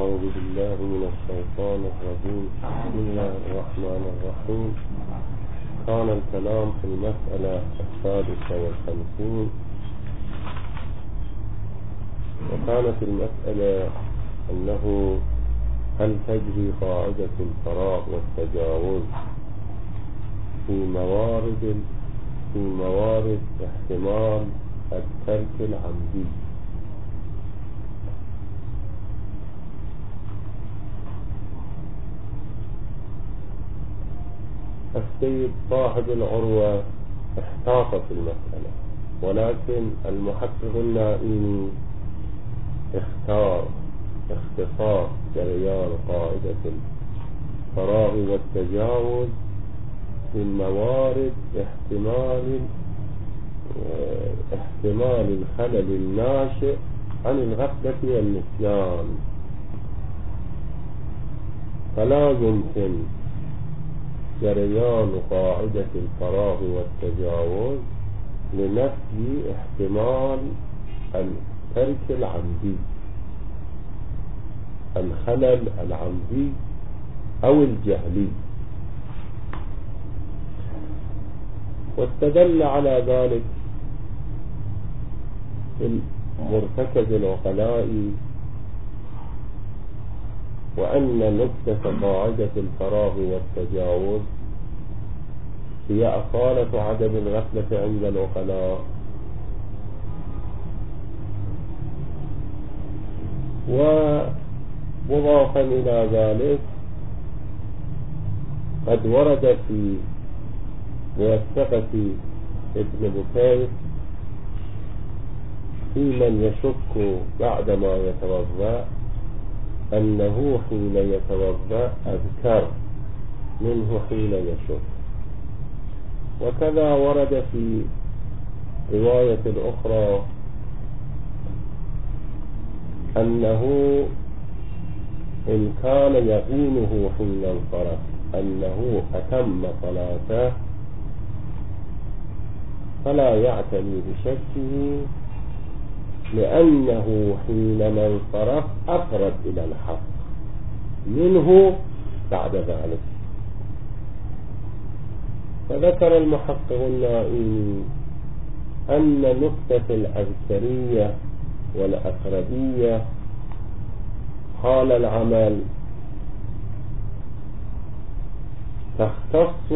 أعوذ بالله من الشيطان الرجيم. بسم الله الرحمن الرحيم. كان الكلام في المسألة 56، وكانت المسألة أنه هل تجري قاعدة الفراغ والتجاوز في موارد احتمال الترك العمدي. السيد صاحب العروة احتاط في المسألة، ولكن المحقق النائمي اختار اختصار جريان قاعدة الفراغ والتجاوز في موارد احتمال الخلل الناشئ عن الغفلة والنسيان، فلا يمكن جريان قاعدة الفراغ والتجاوز لنفي احتمال الترك العمدي، الخلل العمدي أو الجهلي. واستدل على ذلك في مرتكز العقلاء، وأن نكتة قاعدة الفراغ والتجاوز هي أصالة عدم الغفلة عند العقلاء، ومضافا إلى ذلك قد ورد في موثقة ابن بكير في من يشك بعدما يتوضأ أنه حين يتوضأ أذكر منه حين يشك. وكذا ورد في رواية أخرى أنه إن كان يقينه حين انصرف أنه أتم صلاته فلا يعتني بشكه، لأنه حينما انصرف أقرب إلى الحق منه بعد ذلك. فذكر المحقق النائمي أن نكتة الأذكرية والأقربية حال العمل تختص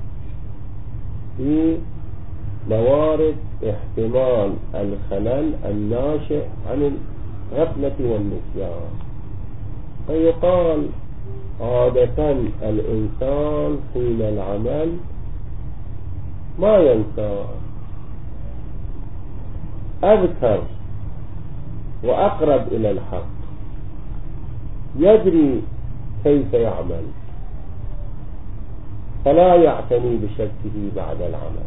في موارد احتمال الخلل الناشئ عن الغفلة والنسيان. فيقال عادة الإنسان حين العمل ما ينسى، أذكر وأقرب إلى الحق، يدري كيف يعمل، فلا يعتني بشكه بعد العمل.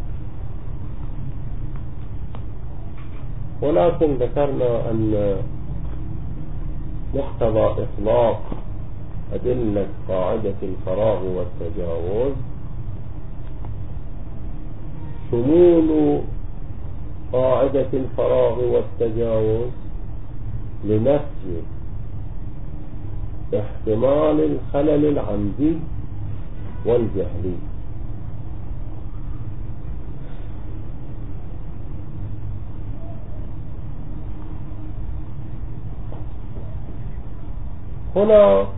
ولكن ذكرنا أن مقتضى إطلاق أدلة قاعدة الفراغ والتجاوز شمول قاعدة الفراغ والتجاوز لنفي احتمال الخلل العمدي والجهلي. هنا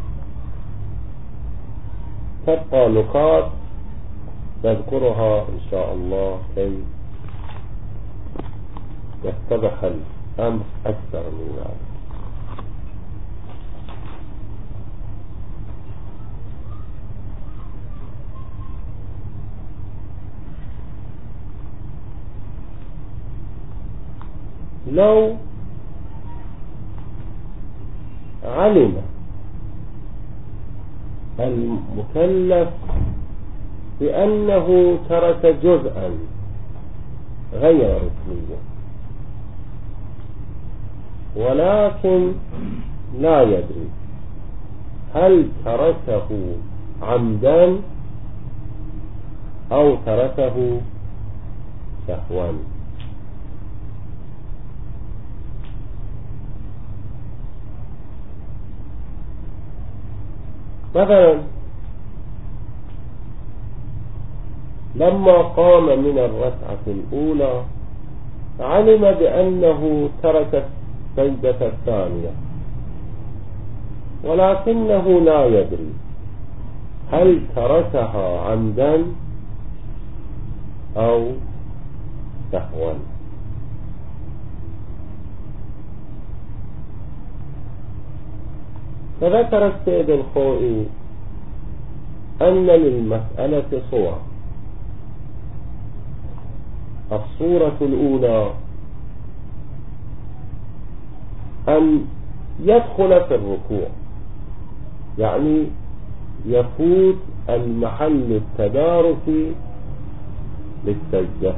تبقى نقاط نذكرها إن شاء الله كي يتضح الأمر أكثر من ذلك. لو علم المكلف بأنه ترك جزءا غير ركنيا، ولكن لا يدري هل تركه عمدا أو تركه سهوا، مثلا لما قام من الركعة الأولى علم بأنه ترك السجدة الثانية، ولكنه لا يدري هل تركها عمدا أو سهوا. فذكر السيد الخوئي أن للمسألة صور. الصورة الأولى أن يدخل في الركوع، يعني يفوت المحل التداركي للسجدة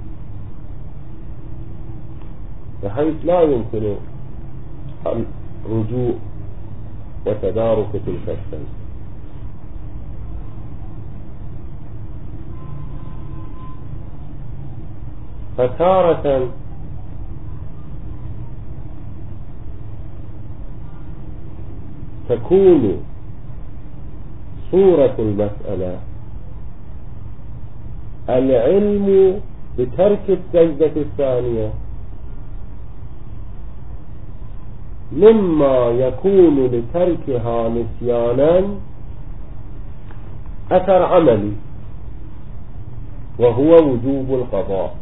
بحيث لا يمكن الرجوع وتدارك تلك السجدة. فتارة تكون صورة المسألة العلم بترك السجدة الثانية، مما يكون لتركها نسيانا أثر عملي وهو وجوب القضاء،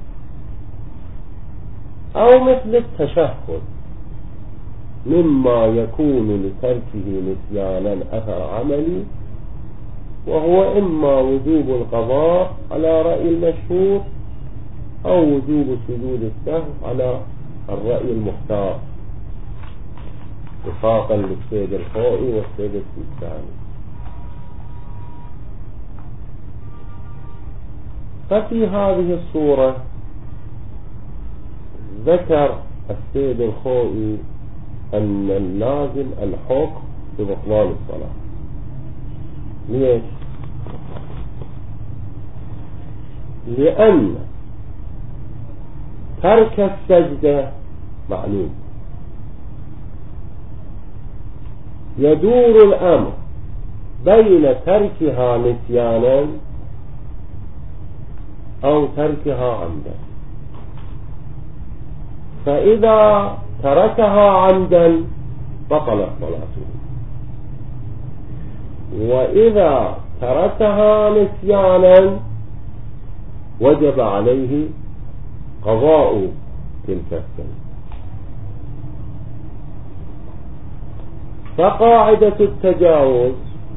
أو مثل التشهد مما يكون لتركه نسيانا أثر عملي وهو إما وجوب القضاء على رأي المشهور أو وجوب سجود السهو على الرأي المختار وفاقا للسيد الخوئي والسيد السيستاني. ففي هذه الصورة ذكر السيد الخوئي أن اللازم الحكم ببطلان الصلاة. ليش؟ لأن ترك السجدة معلوم، يدور الأمر بين تركها نسيانا أو تركها عمدا. فإذا تركها عمدا بطلت صلاته، وإذا تركها نسيانا وجب عليه قضاء تلك السنة. فقاعدة التجاوز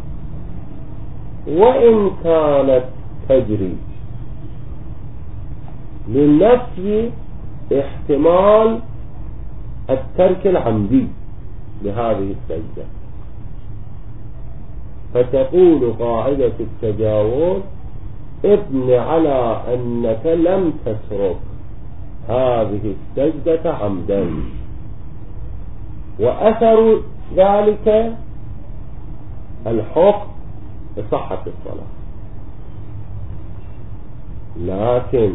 وإن كانت تجري للنفي احتمال الترك العمدي لهذه السجدة، فتقول قاعدة التجاوز ابن على أنك لم تترك هذه السجدة عمدا، وأثر ذلك الحكم بصحة الصلاة. لكن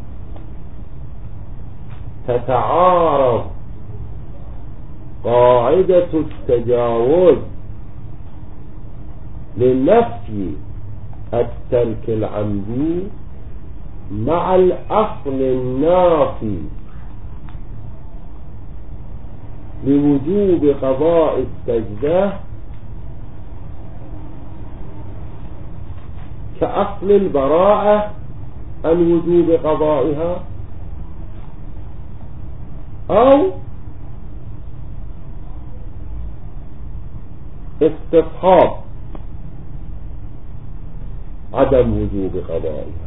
تتعارض قاعدة التجاوز لنفي الترك العمدي مع الأصل النافي لوجوب قضاء السجدة كأصل البراءة عن وجوب قضائها، أو استصحاب عدم وجوب قضائها.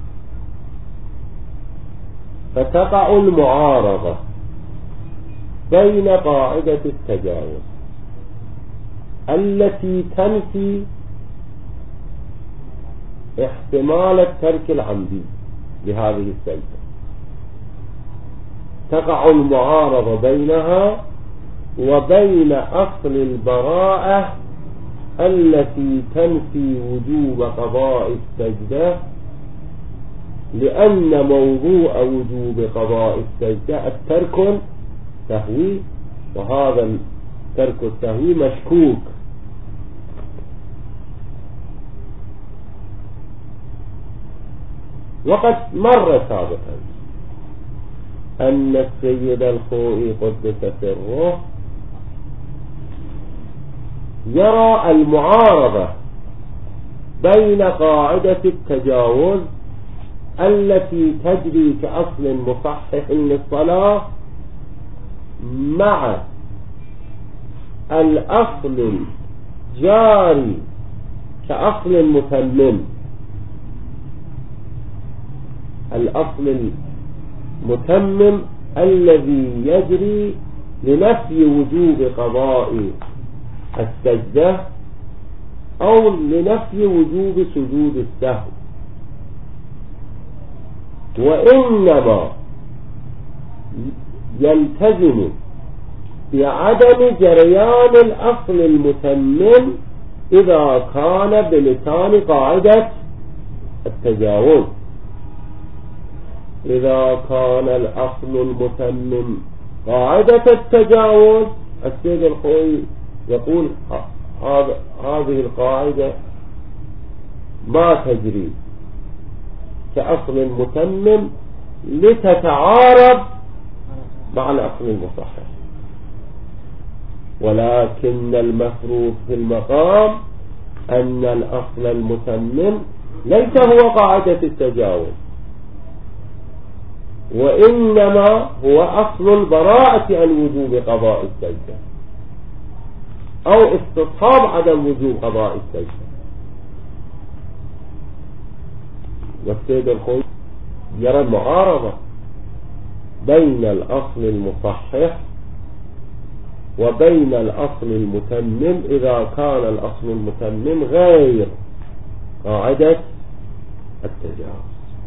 فتقع المعارضة بين قاعدة التجاوز التي تنفي احتمال الترك العمدي لهذه السجدة، تقع المعارضة بينها وبين أصل البراءة التي تنفي وجوب قضاء السجدة، لأن موضوع وجوب قضاء السجدة الترك التهوي، وهذا الترك التهوي مشكوك وقد مر سابقا أن السيد الخوئي قدس سره يرى المعارضة بين قاعدة التجاوز التي تجري كأصل مصحح للصلاة مع الأصل الجاري كأصل متمم. الأصل المتمم الذي يجري لنفي وجوب قضاء السجدة أو لنفي وجوب سجود السهو، وإنما يلتزم بعدم جريان الأصل المتمم إذا كان بلسان قاعدة التجاوز. إذا كان الأصل المتمم قاعدة التجاوز، السيد الخوئي يقول هذه القاعدة ما تجري كأصل متمم لتتعارض مع الأصل المصحح، ولكن المفروض في المقام أن الأصل المتمم ليس هو قاعدة التجاوز، وإنما هو أصل البراءة عن وجوب قضاء السجدة أو استصحاب عدم وجوب قضاء السجدة. والسيد الخوئي يرى المعارضة بين الأصل المصحح وبين الأصل المتمم إذا كان الأصل المتمم غير قاعدة التجاوز.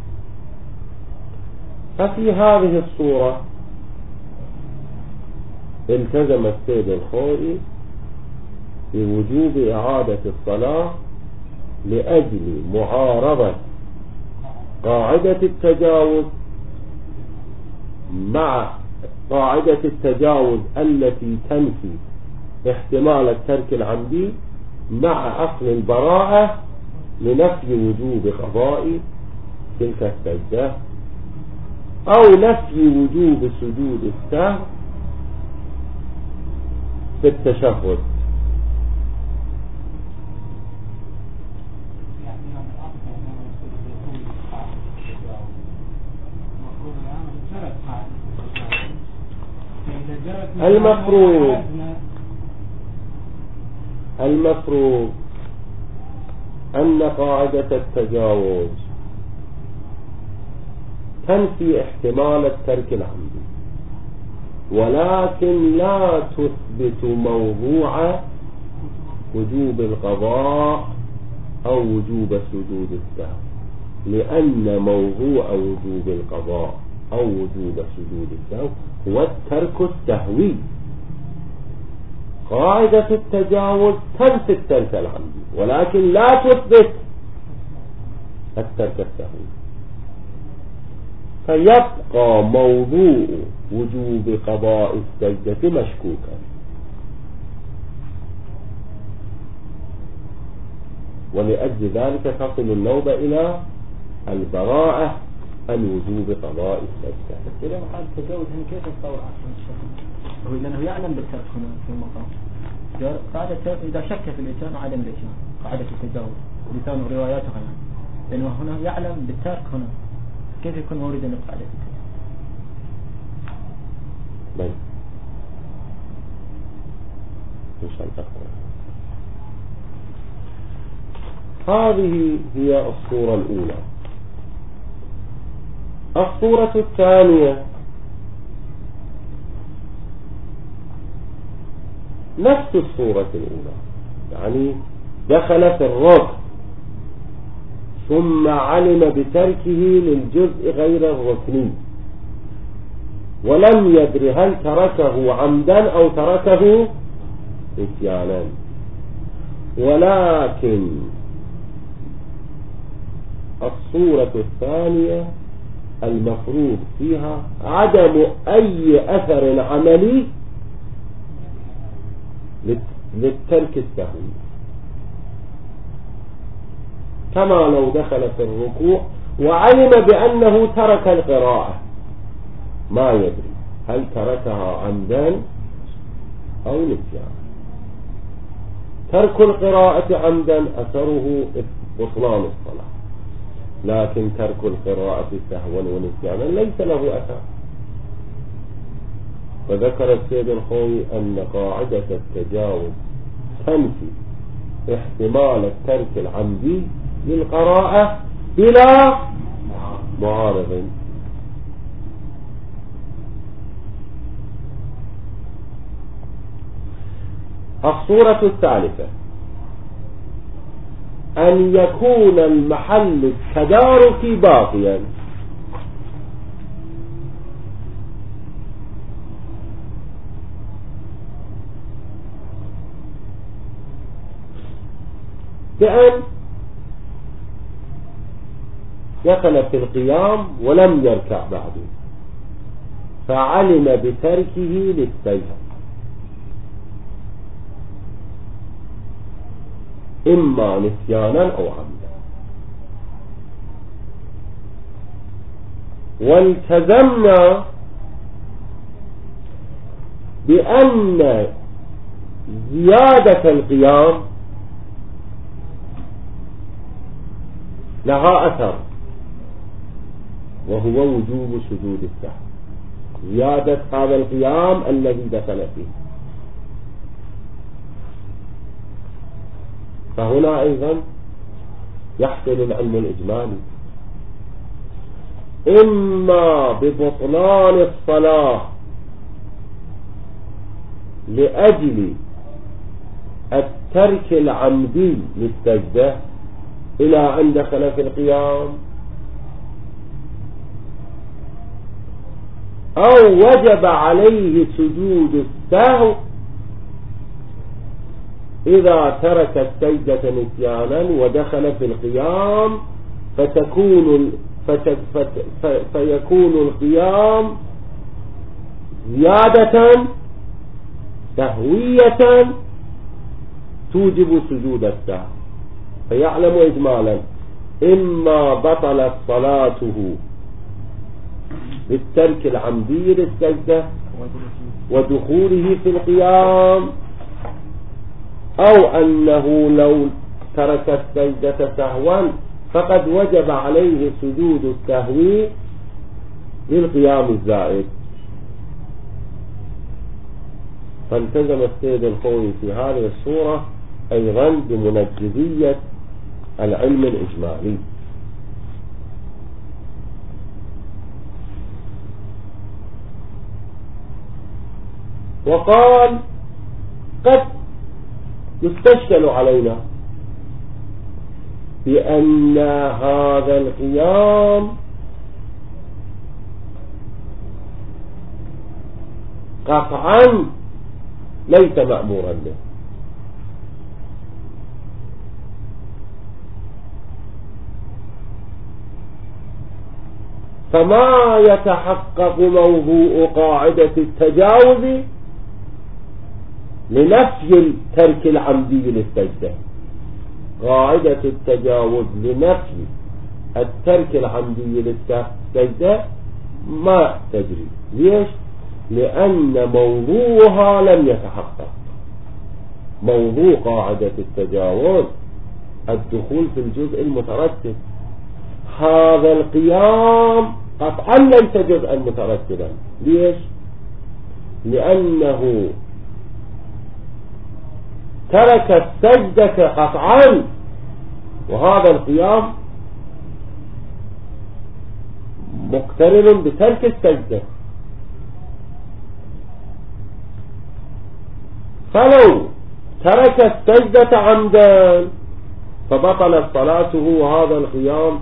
ففي هذه الصورة التزم السيد الخوئي بوجوب إعادة الصلاة لأجل معارضة قاعدة التجاوز مع قاعدة التجاوز التي تنفي احتمال الترك العمدي مع أصل البراءة لنفي وجوب قضاء تلك السجدة أو نفي وجوب سجود السهو في التشهد. المفروض أن قاعدة التجاوز تنفي احتمال الترك العمدي، ولكن لا تثبت موضوع وجوب القضاء أو وجوب سجود السهو، لأن موضوع وجوب القضاء أو وجوب سجود السهو هو الترك السهوي. قاعدة التجاوز تنفي الترك العمدي ولكن لا تثبت الترك السهوي، فيبقى موضوع وجوب قضاء السجدة مشكوكا. ولأجل ذلك تصل النوبة إلى البراءة عن وجوب قضاء السجدة. إذا قال التجاوز هنا كيف يتصور عشان الشيخ؟ هو لأنه يعلم بالترك هنا في المقام. قاعدة إذا شك في الإتيان وعدم الإتيان قاعدة التجاوز لسان رواياته هنا، لأنه هنا يعلم بالترك هنا، كيف يكون موردا لقاعدة التجاوز؟ طيب إن شاء الله. هذه هي الصورة الأولى. الصورة الثانية نفس الصورة الأولى، يعني دخل في الركن ثم علم بتركه للجزء غير الركني ولم يدري هل تركه عمدا أو تركه نسيانا، ولكن الصورة الثانية المفروض فيها عدم أي أثر عملي للترك السهوي، كما لو دخل في الركوع وعلم بأنه ترك القراءة ما يدري هل تركها عمدا أو نسيانا. ترك القراءة عمدا أثره بطلان الصلاة، لكن ترك القراءة سهوا ونسيانا ليس له أثر. وذكر السيد الخوي أن قاعدة التجاوز تنفي احتمال الترك العمدي للقراءة بلا معارض. الصورة الثالثة أن يكون المحل التداركي باقيا، بأن دخل في القيام ولم يركع بعده فعلم بتركه للسجدة إما نسيانا أو عمدا، والتزمنا بأن زيادة القيام لها أثر، وهو وجوب سجود السهو، زيادة هذا القيام الذي دخل فيه. فهنا أيضا يحصل العلم الإجمالي إما ببطلان الصلاة لأجل الترك العمدي للسجدة إلى أن دخل في القيام، أو وجب عليه سجود السهو إذا ترك السجدة نسيانا ودخل في القيام فيكون القيام زيادة سهوية توجب سجود السهو. فيعلم إجمالا إما بطلت صلاته بالترك العمدي للسجدة ودخوله في القيام، أو أنه لو ترك السجدة سهوا فقد وجب عليه سجود السهو للقيام الزائد. فالتزم السيد الخوي في هذه الصورة أيضا بمنجزية العلم الإجمالي. وقال قد يستشكل علينا بأن هذا القيام قطعا ليس مأمورا به، فما يتحقق موضوع قاعدة التجاوز لنفي الترك العمدي للسجدة. قاعدة التجاوز لنفي الترك العمدي للسجدة ما تجري. ليش؟ لأن موضوعها لم يتحقق. موضوع قاعدة التجاوز الدخول في الجزء المترتب. هذا القيام قطعا ليس جزءا مترتبا. ليش؟ لأنه ترك السجدة قطعا، وهذا القيام مقترن بترك السجدة. فلو ترك السجدة عمدا فبطلت صلاته، وهذا القيام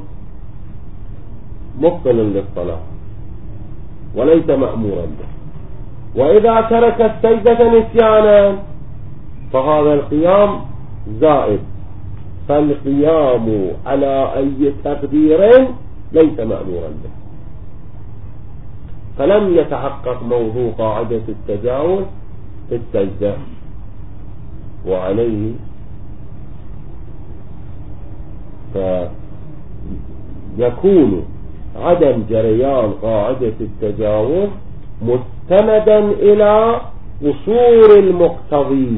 مبطل للصلاة وليس مأمورا به. وإذا ترك السجدة نسيانا فهذا القيام زائد، فالقيام على أي تقدير ليس مأمورا به. فلم يتحقق موضوع قاعدة التجاوز في السجدة، وعليه يكون عدم جريان قاعدة التجاوز مستندا إلى أصول المقتضي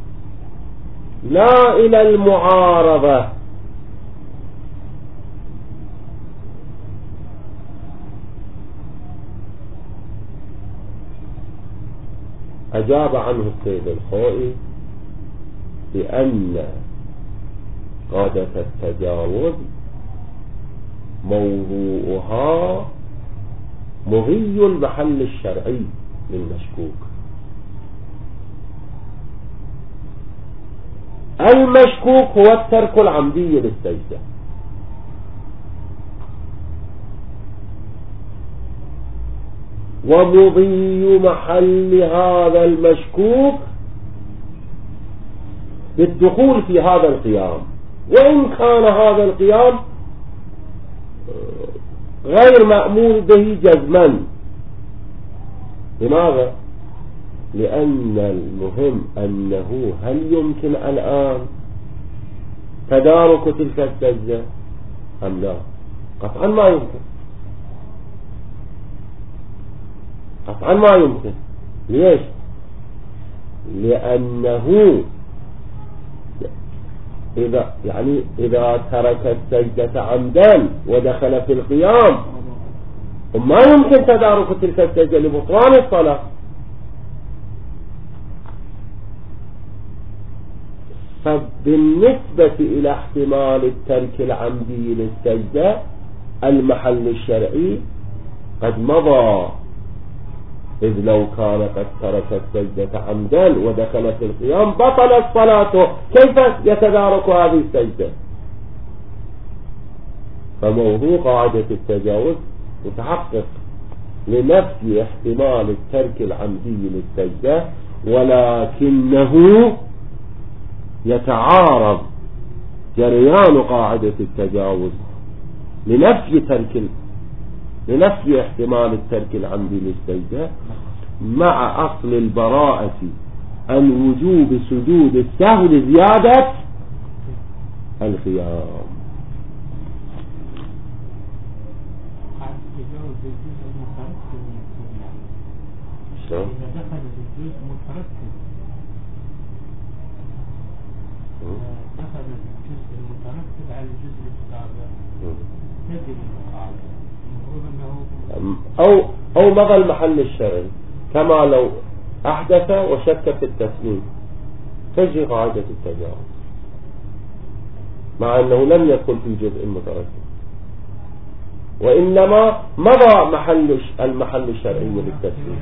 لا إلى المعارضة. أجاب عنه السيد الخوئي بأن قاعدة التجاوز موضوعها مغي المحل الشرعي للمشكوك. المشكوك هو الترك العمدي للسجدة، ومضي محل هذا المشكوك بالدخول في هذا القيام، وإن كان هذا القيام غير مأمور به جزما. لماذا؟ لأن المهم أنه هل يمكن الآن تدارك تلك السجدة أم لا؟ قطعا ما يمكن، قطعا ما يمكن. ليش؟ لأنه إذا ترك السجدة عمدا ودخل في القيام وما يمكن تدارك تلك السجدة لبطلان الصلاة. فبالنسبة إلى احتمال الترك العمدي للسجدة المحل الشرعي قد مضى، إذ لو كان قد ترك السجدة عمدا ودخل في القيام بطلت صلاته، كيف يتدارك هذه السجدة؟ فموضوع قاعدة التجاوز متحقق لنفي احتمال الترك العمدي للسجدة، ولكنه يتعارض جريان قاعدة التجاوز لنفي احتمال الترك العمدي للسجدة مع أصل البراءة عن وجوب سجود السهو لزيادة القيام. شلون؟ إذا دخل الجزء مترتب، دخل الجزء المترتب على الجزء السابق تجري القاعدة، المفروض أنه أو مضى المحل الشرعي، كما لو أحدث وشك في التسليم تجري قاعدة التجاوز مع أنه لم يكن في الجزء المترتب، وإنما مضى المحل الشرعي للتسليم.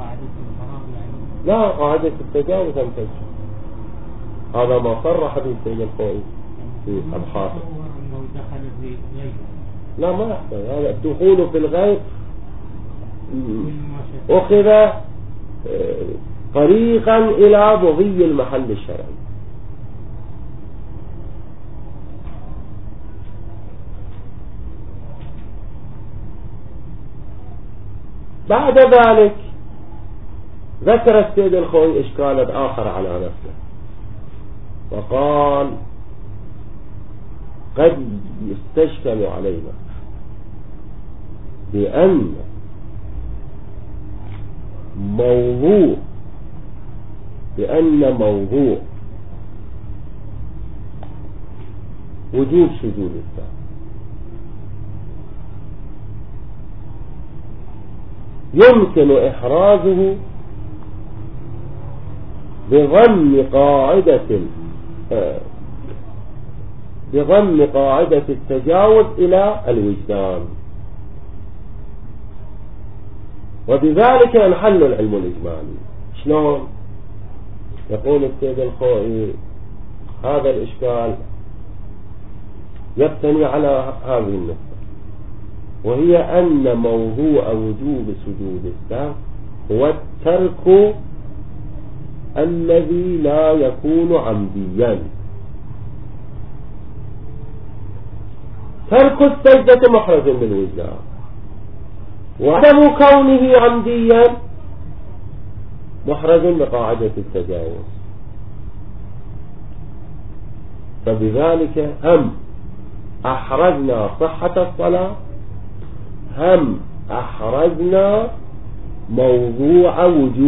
لا، قاعدة التجاوز لم تجري. هذا ما صرح به السيد الخوئي في أبحاثه. لا، ما يحتاج. هذا الدخول في الغيب أخذ طريقا إلى مضي المحل الشرعي. بعد ذلك ذكر السيد الخوئي إشكالا آخر على نفسه، وقال قد يستشكل علينا بأن موضوع وجوب سجود السهو يمكن إحرازه بضم قاعدة التجاوز إلى الوجدان، وبذلك ينحل العلم الإجمالي. شلون؟ يقول السيد الخوئي هذا الإشكال يبتني على هذه النقطة، وهي أن موضوع وجوب سجود السهو هو الترك الذي لا يكون عمديا. ترك السجدة محرز بالوجدان، وعدم كونه عمديا محرز بقاعدة التجاوز. فبذلك هم أحرزنا صحة الصلاة، هم أحرزنا موضوع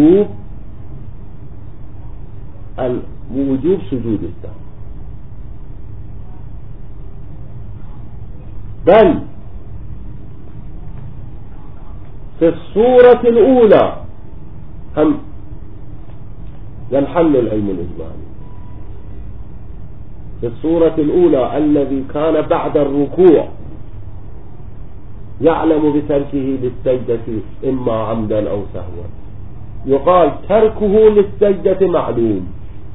وجوب سجود السهو. بل في الصورة الأولى هم ينحل العلم الإجمالي. في الصورة الأولى الذي كان بعد الركوع يعلم بتركه للسجدة إما عمدا أو سهوا، يقال تركه للسجدة معلوم،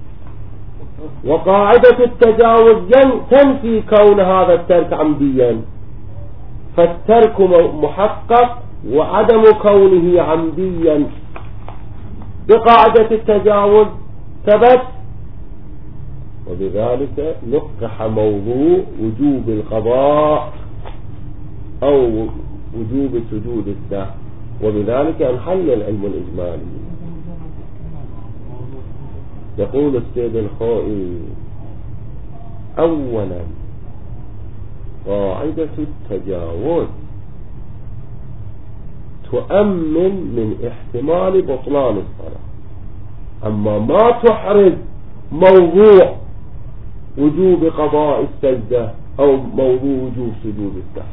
وقاعدة التجاوز تنفي كون هذا الترك عمديا، فالترك محقق وعدم كونه عمديا بقاعدة التجاوز ثبت، وبذلك نقح موضوع وجوب القضاء أو وجوب سجود السهو، وبذلك انحل العلم الإجمالي. يقول السيد الخوئي: أولا قاعدة التجاوز تؤمن من احتمال بطلان الصلاة، أما ما تحرز موضوع وجوب قضاء السجدة أو موضوع وجوب سجود السهو.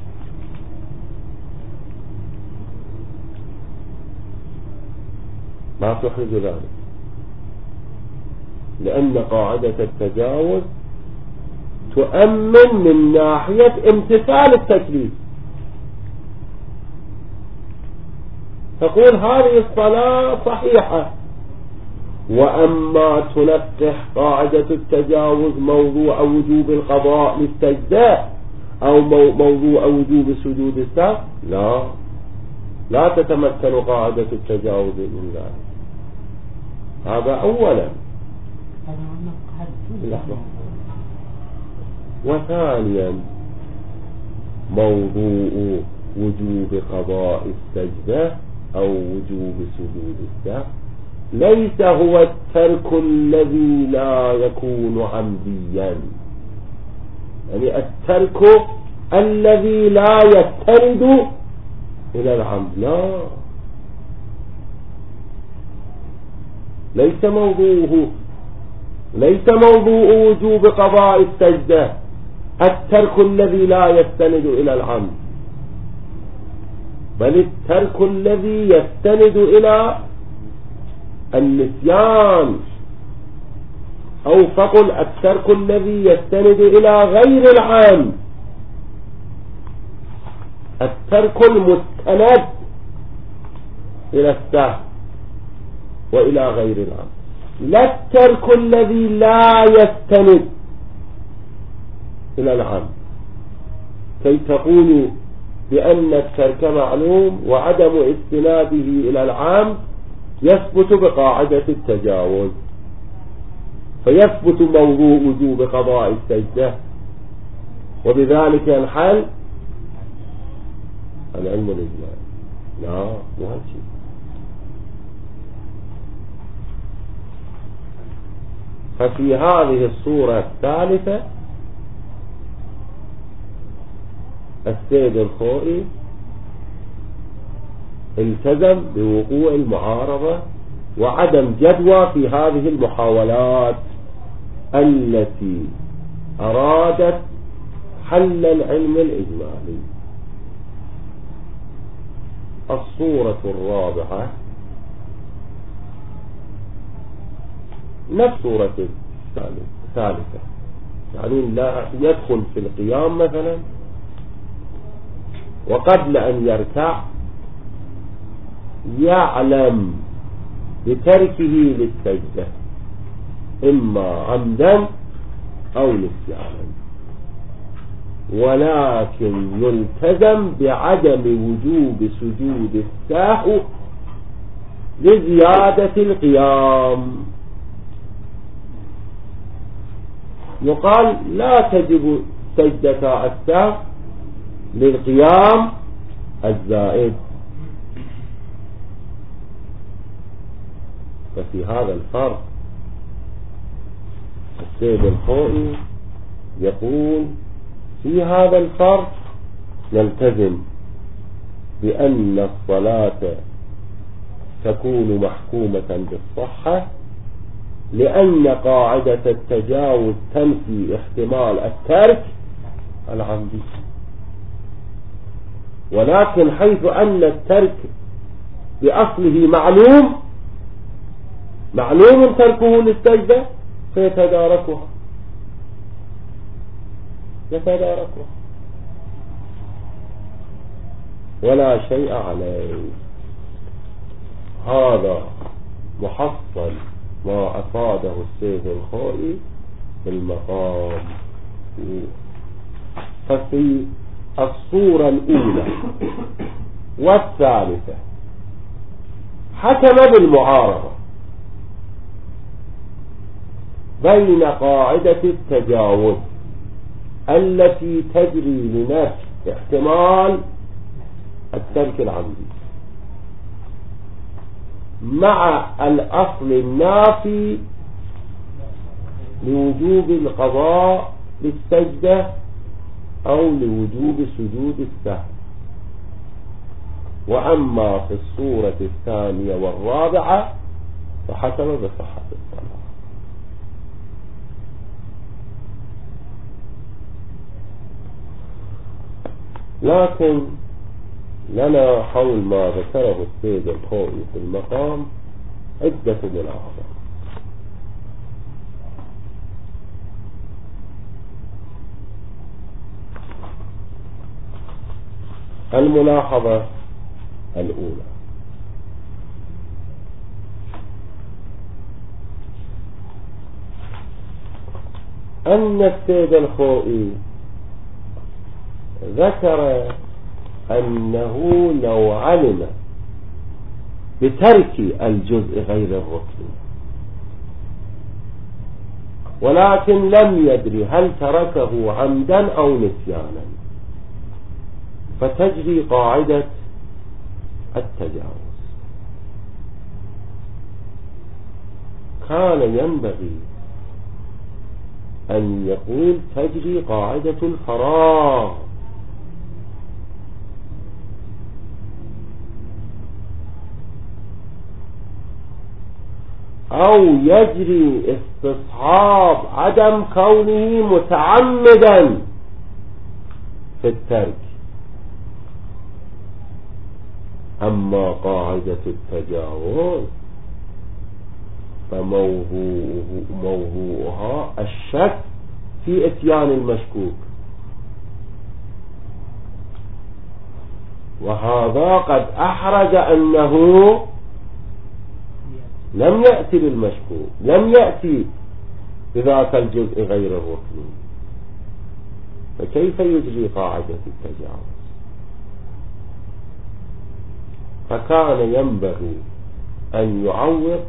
ما تحرز ذلك، لأن قاعدة التجاوز تؤمن من ناحية امتثال التكليف، تقول هذه الصلاة صحيحة، وأما تنقح قاعدة التجاوز موضوع وجوب القضاء للسجدة أو موضوع وجوب سجود السهو، لا تتمكن قاعدة التجاوز من ذلك. هذا أولا. وثانيا موضوع وجوب قضاء السجدة أو وجوب سجود السهو ليس هو الترك الذي لا يكون عمديا، يعني الترك الذي لا يستند إلى العمد، لا، ليس موضوع وجوب قضاء السجدة الترك الذي لا يستند إلى العمد، بل الترك الذي يستند إلى النسيان، أو فقل الترك الذي يستند إلى غير العمد، الترك المستند إلى السهو وإلى غير العمد، لا الترك الذي لا يستند إلى العمد، كي تقولوا بأن الترك معلوم وعدم استناده إلى العمد يثبت بقاعدة التجاوز، فيثبت موضوع وجوب قضاء السجدة، وبذلك ينحل العلم الإجمالي. لا، مو هالشيء. ففي هذه الصورة الثالثة السيد الخوئي التزم بوقوع المعارضة وعدم جدوى في هذه المحاولات التي أرادت حل العلم الإجمالي. الصورة الرابعة نفس صورة الثالثة، يعني لا يدخل في القيام مثلا، وقبل أن يركع يعلم بتركه للسجدة إما عمدا أو نسيانا، ولكن يلتزم بعدم وجوب سجود السهو لزيادة القيام. يقال لا تجب سجدة السهو للقيام الزائد. ففي هذا الفرق السيد الخوئي يقول في هذا الفرق نلتزم بأن الصلاة تكون محكومة بالصحة، لأن قاعدة التجاوز تنفي احتمال الترك العمدي. ولكن حيث أن الترك بأصله معلوم تركه للسجدة فيتداركها ولا شيء عليه. هذا محصل ما أفاده السيد الخوئي في المقام. ففي الصورة الأولى والثالثة حكم بالمعارضة بين قاعدة التجاوز التي تجري لنفس احتمال الترك العمدي مع الأصل النافي لوجوب القضاء للسجدة أو لوجوب سجود السهو. وأما في الصورة الثانية والرابعة فحكم بصحة الصلاة. لكن لنا حول ما ذكره السيد الخوئي في المقام عدة ملاحظات. الملاحظة الأولى: أن السيد الخوئي ذكر أنه لو علم بترك الجزء غير الركن ولكن لم يدري هل تركه عمدا أو نسيانا فتجري قاعدة التجاوز. كان ينبغي أن يقول تجري قاعدة الفراغ، أو يجري استصحاب عدم كونه متعمدا في الترك. أما قاعدة التجاوز فموضوعها الشك في إتيان المشكوك، وهذا قد أحرج أنه لم يأتي بالمشكوك، لم يأتي بذاك الجزء غير الركن، فكيف يجري قاعدة التجاوز؟ فكان ينبغي أن يعوض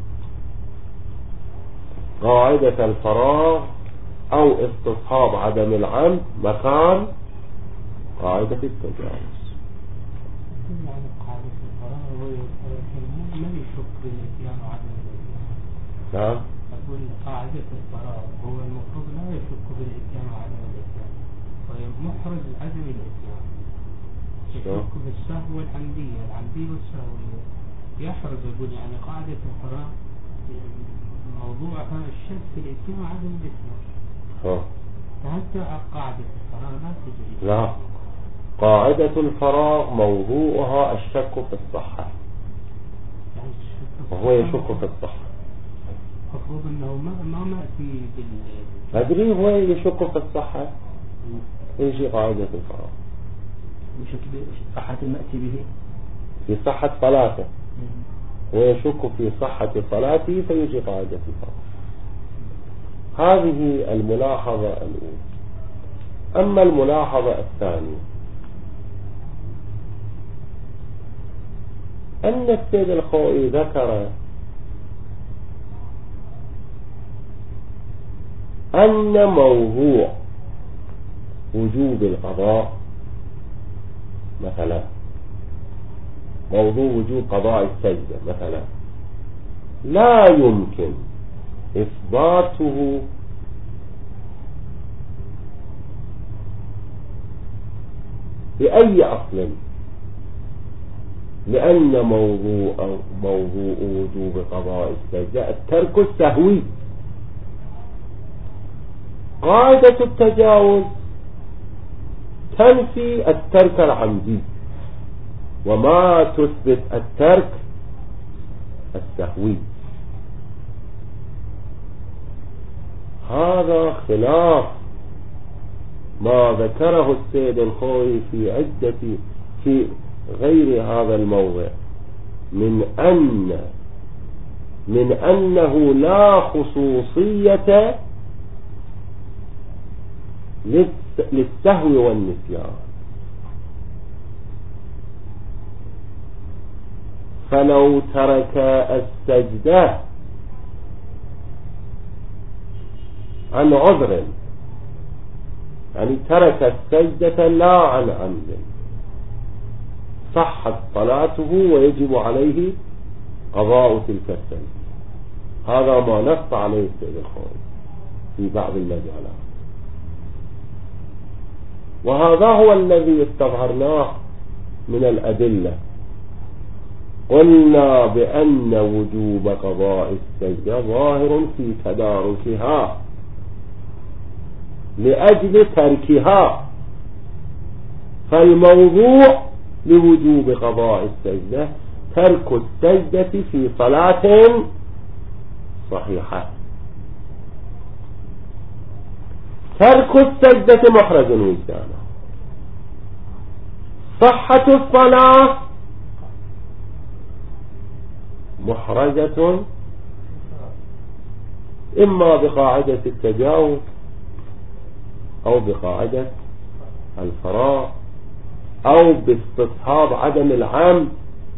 قاعدة الفراغ أو استصحاب عدم العمد مكان قاعدة التجاوز. يعني قاعدة الفراغ من يشك بالإتيان وعدم الإتيان؟ نعم، أقول قاعدة الفراغ هو المفروض لا يشك بالإتيان وعدم الإتيان، ومحرز عدم الإتيان، يشك بالسهو والعمدية، العمدية والسهوية يحرز. يقول يعني قاعدة الفراغ موضوعها الشك في الإتيان وعدم الإتيان، فهل قاعدة الفراغ لا تجري؟ لا، قاعدة الفراغ موضوعها الشك في الصحة، وهو يشك في الصحة. المفروض أنه ما مأتي أدري هو يشك في الصحة، يجي قاعدة الفراغ يشك بصحة المأتي به في صحة صلاته، ويشك في صحة صلاته فيجي قاعدة الفراغ. هذه الملاحظة الأولى. أما الملاحظة الثانية أن السيد الخوئي ذكر أن موضوع وجوب القضاء مثلا، موضوع وجوب قضاء السجدة مثلا، لا يمكن إثباته بأي أصل، لأن موضوع وجوب قضاء السجدة الترك السهوي. قاعدة التجاوز تنفي الترك العمدي، وما تثبت الترك السهوي. هذا خلاف ما ذكره السيد الخوئي في غير هذا الموضع من أنه لا خصوصية للسهو والنسيان. فلو ترك السجدة عن عذر، يعني ترك السجدة لا عن عمد، صحت صلاته ويجب عليه قضاء تلك السجدة. هذا ما نص عليه السيد الخوئي في بعض المجالات، وهذا هو الذي استظهرناه من الأدلة. قلنا بأن وجوب قضاء السجدة ظاهر في تداركها لأجل تركها، فالموضوع لوجوب قضاء السجدة ترك السجدة في صلاة صحيحة. ترك السجدة محرز وجدانه، صحة الصلاة محرجة إما بقاعدة التجاوز أو بقاعدة الفراغ أو باستصحاب عدم العمد.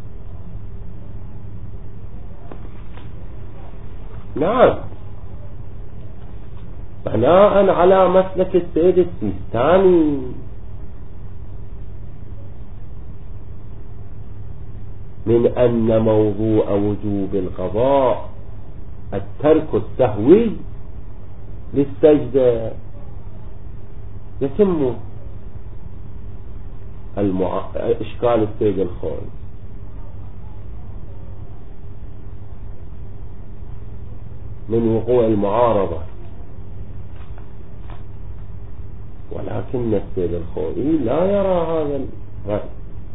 نعم، بناء على مسلك السيد السيستاني من أن موضوع وجوب القضاء الترك السهوي للسجدة، يتم إشكال السيد الخوئي. من وقوع المعارضة، ولكن السيد الخوئي لا يرى هذا الرأي،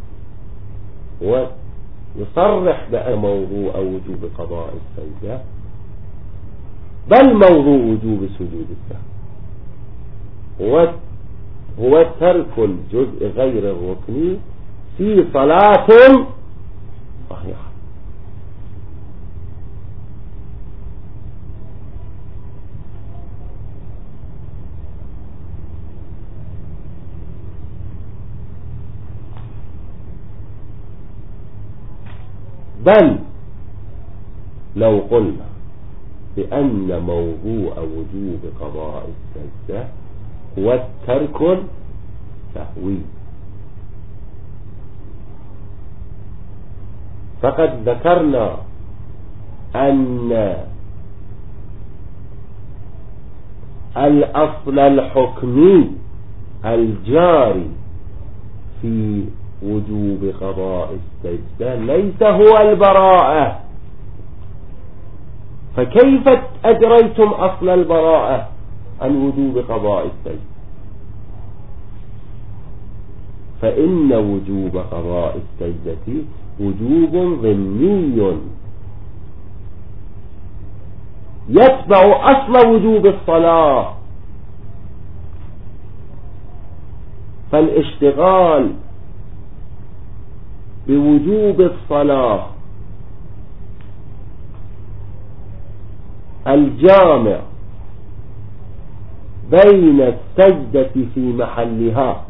ويصرح بأن موضوع وجوب قضاء السجدة بل موضوع وجوب سجود السهو هو ترك الجزء غير الركني في صلاة صحيحة. بل لو قلنا بأن موضوع وجوب قضاء السجدة هو الترك السهوي، فقد ذكرنا أن الأصل الحكمي الجاري في وجوب قضاء السجدة ليس هو البراءة، فكيف أجريتم أصل البراءة عن وجوب قضاء السجدة؟ فإن وجوب قضاء السجدة وجوب ضمني يتبع أصل وجوب الصلاة، فالاشتغال بوجوب الصلاة الجامع بين السجدة في محلها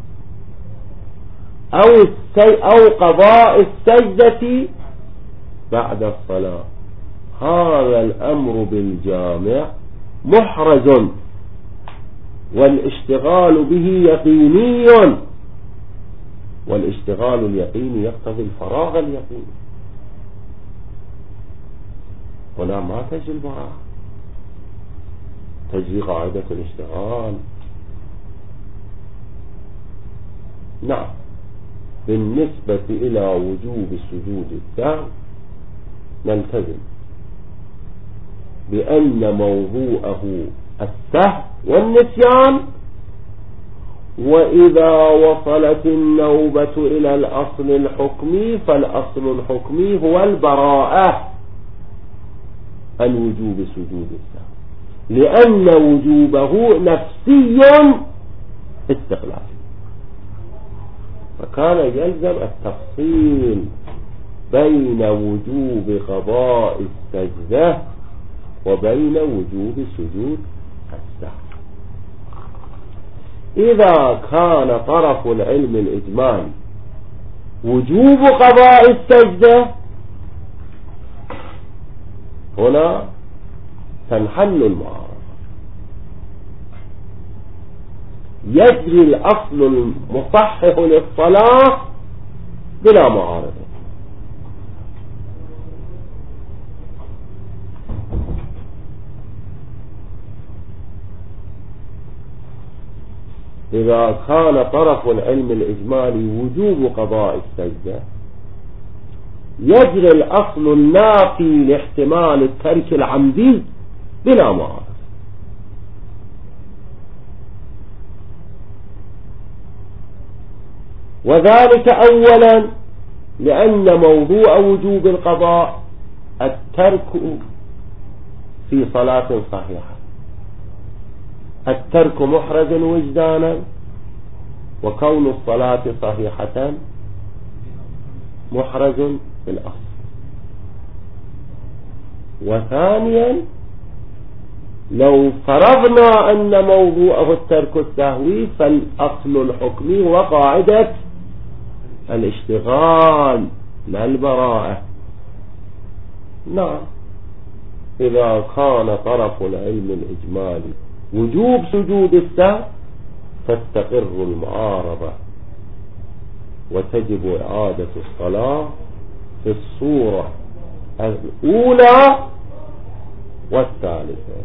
أو قضاء السجدة بعد الصلاة، هذا الأمر بالجامع محرز، والاشتغال به يقيني، والاشتغال اليقيني يقتضي الفراغ اليقيني. هنا ما تجري البراءة، تجري قاعدة الاشتغال. نعم بالنسبة إلى وجوب سجود السهو نلتزم بأن موضوعه السهو والنسيان، وإذا وصلت النوبة إلى الأصل الحكمي فالأصل الحكمي هو البراءة عن وجوب سجود السهو، لأن وجوبه نفسي استقلالي، فكان يلزم التفصيل بين وجوب قضاء السجدة وبين وجوب سجود السهو. إذا كان طرف العلم الإجمالي وجوب قضاء السجدة هنا تنحل المعارضة، يجري الأصل المصحح للصلاة بلا معارضة. إذا كان طرف العلم الإجمالي وجوب قضاء السجدة يجري الأصل النافي لاحتمال الترك العمدي بلا معارضة. وذلك أولا لأن موضوع وجوب القضاء الترك في صلاة صحيحة، الترك محرز وجدانا، وكون الصلاة صحيحة محرز في الأصل. وثانيا لو فرضنا أن موضوعه الترك السهوي فالأصل الحكمي هو قاعدة الاشتغال لا البراءة. نعم إذا كان طرف العلم الإجمالي وجوب سجود السهو تستقر المعارضة وتجب إعادة الصلاة في الصورة الأولى والثالثة.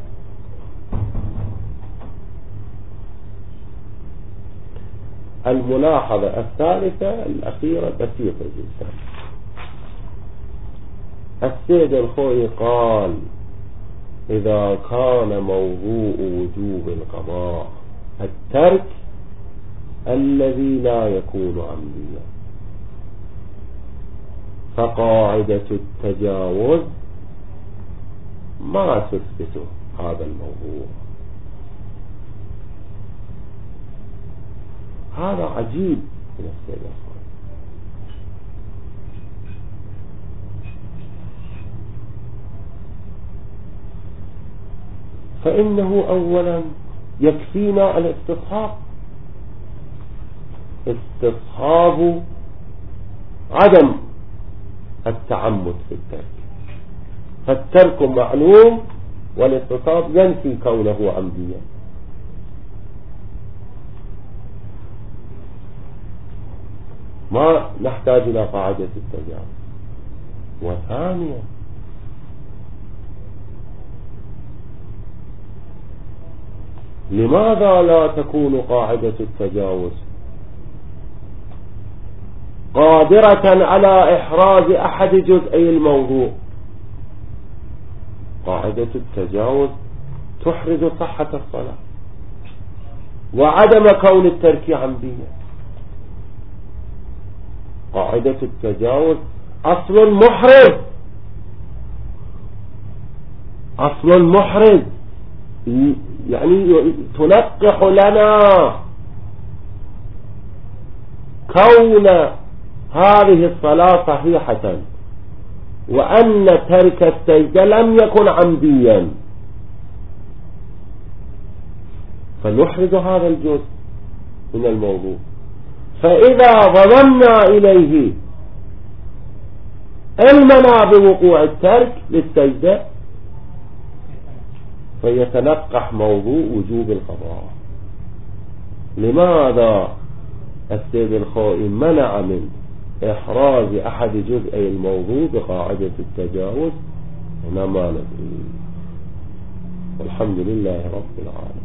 الملاحظة الثالثة الأخيرة بسيطة جدا. السيد الخوئي قال إذا كان موضوع وجوب القضاء الترك الذي لا يكون عمديا فقاعدة التجاوز ما تثبت هذا الموضوع. هذا عجيب من السيد الخوئي. فإنه أولا يكفينا الاستصحاب، استصحاب عدم التعمد في الترك، فالترك معلوم والاستصحاب ينفي كونه عمديا. ما نحتاج إلى قاعدة التجاوز. وثانيا لماذا لا تكون قاعدة التجاوز قادرة على إحراز أحد جزئي الموضوع؟ قاعدة التجاوز تحرز صحة الصلاة وعدم كون الترك عمديا. قاعدة التجاوز أصل محرز، أصل محرز يعني تنقح لنا كون هذه الصلاة صحيحة وأن ترك السجدة لم يكن عمديا، فنحرز هذا الجزء من الموضوع. فإذا ضممنا إليه علمنا بوقوع الترك للسجدة فيتنقح موضوع وجوب القضاء. لماذا السيد الخوئي منع من إحراز أحد جزئي الموضوع بقاعدة التجاوز؟ هنا ما ندري. والحمد لله رب العالمين.